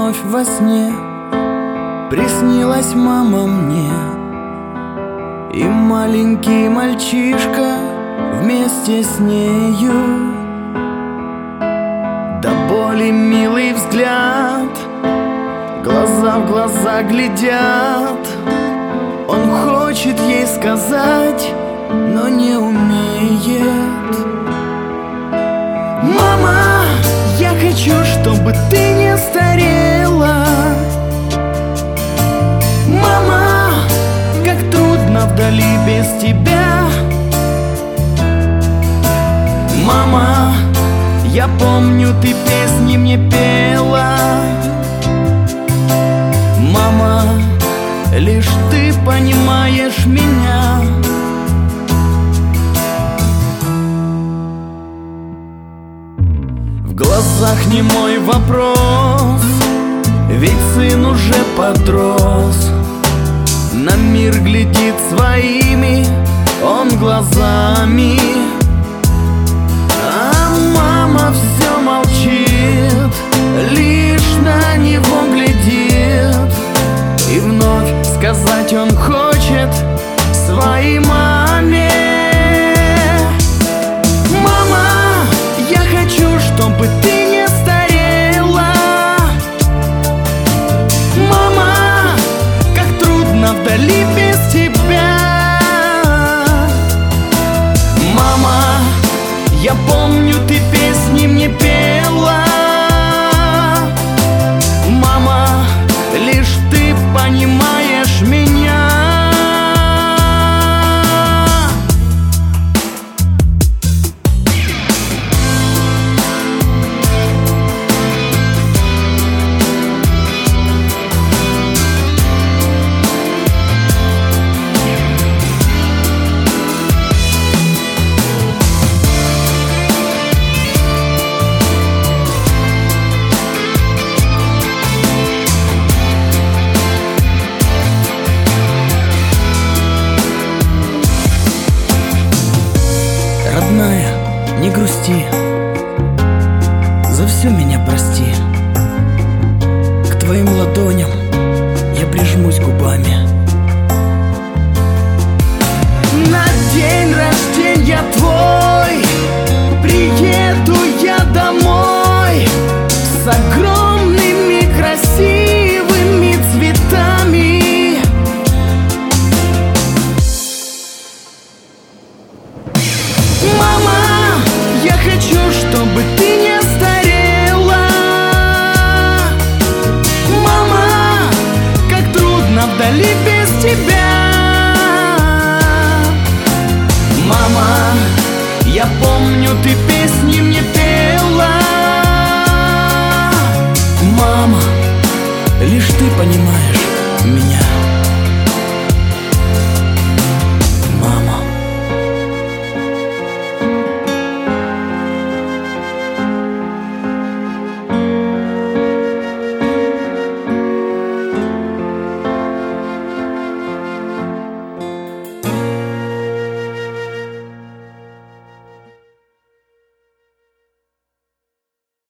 вновь во сне приснилась мама мне, и маленький мальчишка вместе с нею. До боли милый взгляд, глаза в глаза глядят. Он хочет ей сказать, но не умеет. Мама, я хочу, чтобы ты не старела. Мама, как трудно вдали без тебя. Мама, я помню, ты песни мне пела. Мама, лишь ты понимаешь меня. В глазах немой вопрос, ведь сын уже подрос. На мир глядит своими он глазами, а мама все молчит, лишь на него глядит. И вновь сказать он хочет своей маме: мама, я хочу, чтобы ты не старела. Мама, как трудно вдали без тебя. Мама, я помню, ты песни мне пела. Мама, лишь ты понимаешь меня. Родная, не грусти, за все меня прости. К твоим ладоням я прижмусь губами. На день рождения твой приеду я домой с огромными красивыми цветами. Мама, я хочу, чтобы ты не старела. Мама, как трудно вдали без тебя. Мама, я помню, ты песни мне пела. Мама, лишь ты понимаешь меня.